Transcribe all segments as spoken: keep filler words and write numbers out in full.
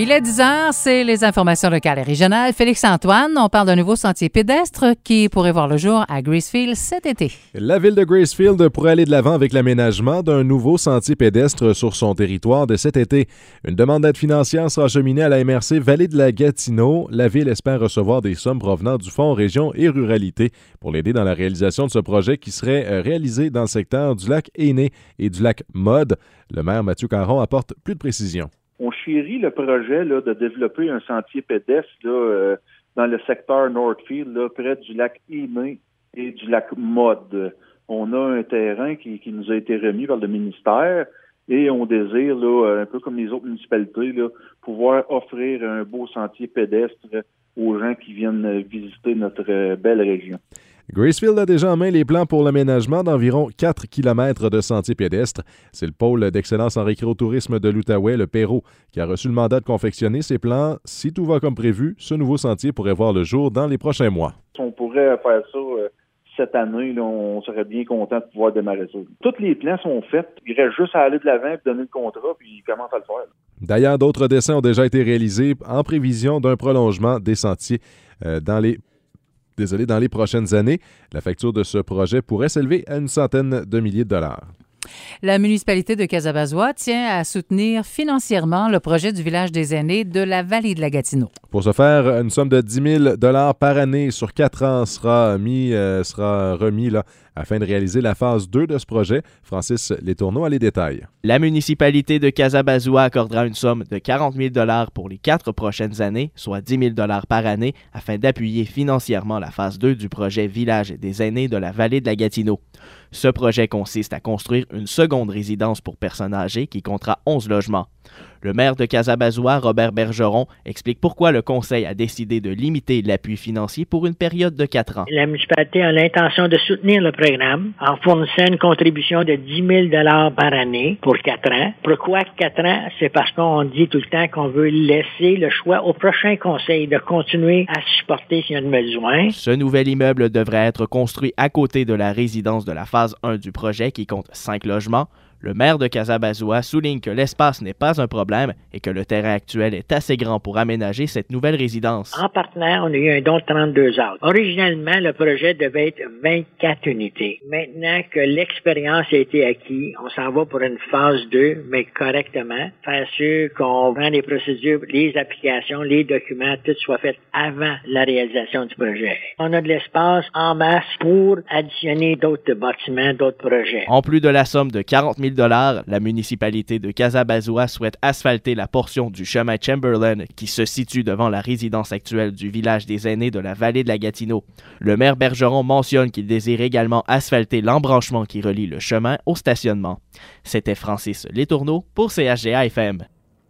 Il est dix heures, c'est les informations locales et régionales. Félix-Antoine, on parle d'un nouveau sentier pédestre qui pourrait voir le jour à Gracefield cet été. La ville de Gracefield pourrait aller de l'avant avec l'aménagement d'un nouveau sentier pédestre sur son territoire de cet été. Une demande d'aide financière sera acheminée à la M R C Vallée de la Gatineau. La ville espère recevoir des sommes provenant du Fonds Région et Ruralité pour l'aider dans la réalisation de ce projet qui serait réalisé dans le secteur du lac Aîné et du lac Mode. Le maire Mathieu Caron apporte plus de précisions. On chérit le projet là, de développer un sentier pédestre là, euh, dans le secteur Northfield, là, près du lac Aîné et du lac Mode. On a un terrain qui, qui nous a été remis par le ministère et on désire, là, un peu comme les autres municipalités, là, pouvoir offrir un beau sentier pédestre aux gens qui viennent visiter notre belle région. Gracefield a déjà en main les plans pour l'aménagement d'environ quatre kilomètres de sentiers pédestres. C'est le pôle d'excellence en récréotourisme de l'Outaouais, le Perrault, qui a reçu le mandat de confectionner ces plans. Si tout va comme prévu, ce nouveau sentier pourrait voir le jour dans les prochains mois. On pourrait faire ça euh, cette année, là, on serait bien content de pouvoir démarrer ça. Tous les plans sont faits. Il reste juste à aller de l'avant et donner le contrat, puis il commence à le faire. D'ailleurs, d'autres dessins ont déjà été réalisés en prévision d'un prolongement des sentiers euh, dans les Désolé, dans les prochaines années. La facture de ce projet pourrait s'élever à une centaine de milliers de dollars. La municipalité de Casabazois tient à soutenir financièrement le projet du village des aînés de la vallée de la Gatineau. Pour ce faire, une somme de dix mille dollars par année sur quatre ans sera, mis, euh, sera remis là, afin de réaliser la phase deux de ce projet. Francis Letourneau a les détails. La municipalité de Casabazois accordera une somme de quarante mille dollars pour les quatre prochaines années, soit dix mille dollars par année, afin d'appuyer financièrement la phase deux du projet Village des aînés de la vallée de la Gatineau. Ce projet consiste à construire une seconde résidence pour personnes âgées qui comptera onze logements. Le maire de Casabazois, Robert Bergeron, explique pourquoi le conseil a décidé de limiter l'appui financier pour une période de quatre ans. La municipalité a l'intention de soutenir le programme en fournissant une contribution de dix mille dollars par année pour quatre ans. Pourquoi quatre ans? C'est parce qu'on dit tout le temps qu'on veut laisser le choix au prochain conseil de continuer à supporter s'il y a besoin. Ce nouvel immeuble devrait être construit à côté de la résidence de la phase un du projet qui compte cinq logements. Le maire de Casabazois souligne que l'espace n'est pas un problème et que le terrain actuel est assez grand pour aménager cette nouvelle résidence. En partenaire, on a eu un don de trente-deux acres. Originalement, le projet devait être vingt-quatre unités. Maintenant que l'expérience a été acquise, on s'en va pour une phase deux, mais correctement. Faire sûr qu'on prend les procédures, les applications, les documents, tout soit fait avant la réalisation du projet. On a de l'espace en masse pour additionner d'autres bâtiments, d'autres projets. En plus de la somme de quarante mille dollars, la municipalité de Casabazois souhaite asphalter la portion du chemin Chamberlain qui se situe devant la résidence actuelle du village des aînés de la vallée de la Gatineau. Le maire Bergeron mentionne qu'il désire également asphalter l'embranchement qui relie le chemin au stationnement. C'était Francis Letourneau pour C H G A F M.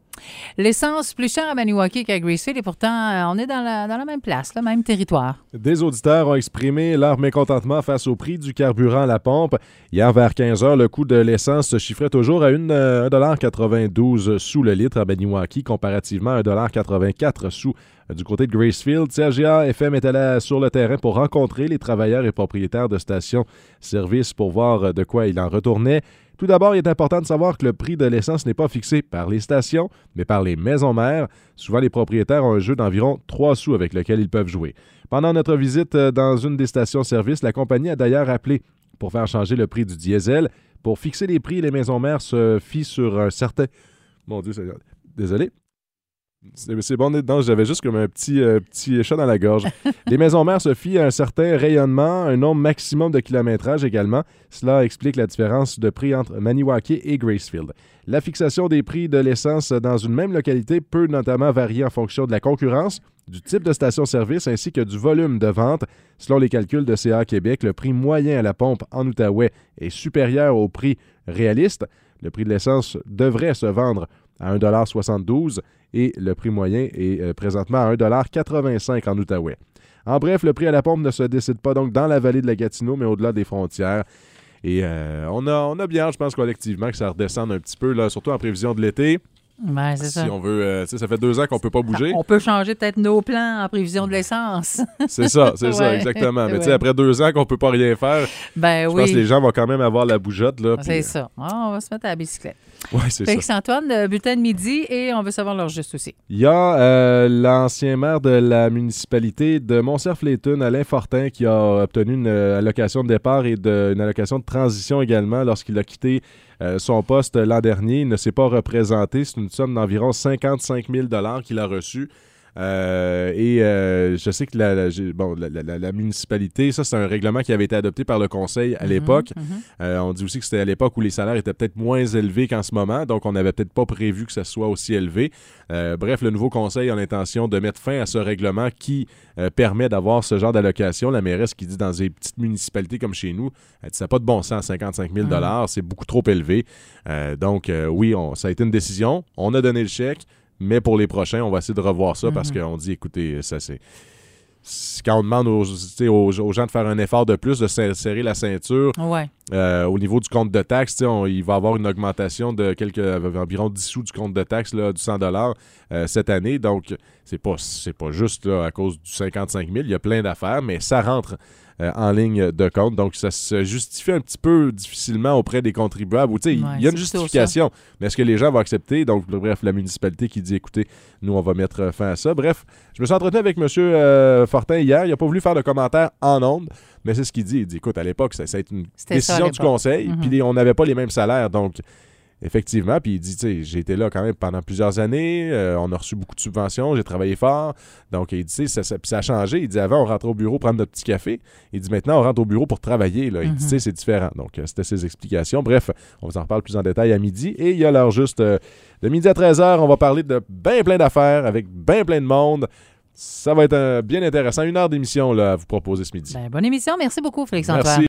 L'essence plus chère à Maniwaki qu'à Gracefield et pourtant, on est dans la, dans la même place, le même territoire. Des auditeurs ont exprimé leur mécontentement face au prix du carburant à la pompe. Hier, vers quinze heures, le coût de l'essence se chiffrait toujours à un dollar quatre-vingt-douze sous le litre à Maniwaki, comparativement à un dollar quatre-vingt-quatre sous du côté de Gracefield. C H G A F M est allé sur le terrain pour rencontrer les travailleurs et propriétaires de stations-service pour voir de quoi il en retournait. Tout d'abord, il est important de savoir que le prix de l'essence n'est pas fixé par les stations, mais par les maisons mères. Souvent, les propriétaires ont un jeu d'environ trois sous avec lequel ils peuvent jouer. Pendant notre visite dans une des stations-service, la compagnie a d'ailleurs appelé pour faire changer le prix du diesel. Pour fixer les prix, les maisons mères se fient sur un certain... Mon Dieu, c'est... désolé. C'est, c'est bon, non, j'avais juste comme un petit, euh, petit chat dans la gorge. Les maisons mères se fient à un certain rayonnement, un nombre maximum de kilométrage également. Cela explique la différence de prix entre Maniwaki et Gracefield. La fixation des prix de l'essence dans une même localité peut notamment varier en fonction de la concurrence, du type de station-service ainsi que du volume de vente. Selon les calculs de C A Québec, le prix moyen à la pompe en Outaouais est supérieur au prix réaliste. Le prix de l'essence devrait se vendre à un dollar soixante-douze et le prix moyen est euh, présentement à un dollar quatre-vingt-cinq en Outaouais. En bref, le prix à la pompe ne se décide pas donc dans la vallée de la Gatineau, mais au-delà des frontières. Et euh, on, a, on a bien, je pense collectivement, que ça redescende un petit peu, là, surtout en prévision de l'été. Ben, c'est si ça. on veut, euh, tu sais, ça fait deux ans qu'on ne peut pas bouger. On peut changer peut-être nos plans en prévision de l'essence. C'est ça, c'est ouais, ça, exactement. Mais ouais. tu sais, après deux ans qu'on ne peut pas rien faire, ben, je oui. pense que les gens vont quand même avoir la bougeotte. Là, C'est puis, ça. Ah, on va se mettre à la bicyclette. Oui, c'est ça. Félix-Antoine, le bulletin de midi, et on veut savoir leur juste aussi. Il y a euh, l'ancien maire de la municipalité de Montserrat-Léton, Alain Fortin, qui a obtenu une euh, allocation de départ et de, une allocation de transition également lorsqu'il a quitté euh, son poste l'an dernier. Il ne s'est pas représenté. C'est une somme d'environ cinquante-cinq mille dollars qu'il a reçue. Euh, et euh, je sais que la, la, bon, la, la, la municipalité, ça c'est un règlement qui avait été adopté par le conseil à l'époque. Mm-hmm, mm-hmm. Euh, on dit aussi que c'était à l'époque où les salaires étaient peut-être moins élevés qu'en ce moment, donc on n'avait peut-être pas prévu que ça soit aussi élevé. Euh, bref, le nouveau conseil a l'intention de mettre fin à ce règlement qui euh, permet d'avoir ce genre d'allocation. La mairesse qui dit dans des petites municipalités comme chez nous, elle dit ça n'a pas de bon sens, cinquante-cinq mille dollars, mm-hmm. c'est beaucoup trop élevé. Euh, donc euh, oui, on, ça a été une décision. On a donné le chèque. Mais pour les prochains, on va essayer de revoir ça mm-hmm. parce qu'on dit, écoutez, ça c'est... Quand on demande aux, aux, aux gens de faire un effort de plus, de serrer la ceinture, ouais. euh, au niveau du compte de taxes, on, il va y avoir une augmentation de quelques, environ dix sous du compte de taxes, là, du cent dollars euh, cette année. Donc, c'est pas, c'est pas juste là, à cause du cinquante-cinq mille. Il y a plein d'affaires, mais ça rentre euh, en ligne de compte. Donc, ça se justifie un petit peu difficilement auprès des contribuables. Ouais, il y a une justification, mais est-ce que les gens vont accepter? Donc, bref, la municipalité qui dit, écoutez, nous, on va mettre fin à ça. Bref, je me suis entretenu avec M. Euh, Fortin hier. Il n'a pas voulu faire de commentaires en ondes, mais c'est ce qu'il dit. Il dit, écoute, à l'époque, ça, ça a été une C'était décision du conseil, mm-hmm. puis on n'avait pas les mêmes salaires. Donc, effectivement, puis il dit, tu sais, j'ai été là quand même pendant plusieurs années, euh, on a reçu beaucoup de subventions, j'ai travaillé fort. Donc, il dit, tu sais, ça, ça, ça a changé. Il dit, avant, on rentrait au bureau prendre notre petit café. Il dit, maintenant, on rentre au bureau pour travailler. Là. Il mm-hmm. dit, tu sais, c'est différent. Donc, euh, c'était ses explications. Bref, on vous en reparle plus en détail à midi. Et il y a l'heure juste euh, de midi à treize heures, on va parler de bien plein d'affaires avec bien plein de monde. Ça va être euh, bien intéressant. Une heure d'émission là, à vous proposer ce midi. Ben, bonne émission. Merci beaucoup, Félix-Antoine. Merci.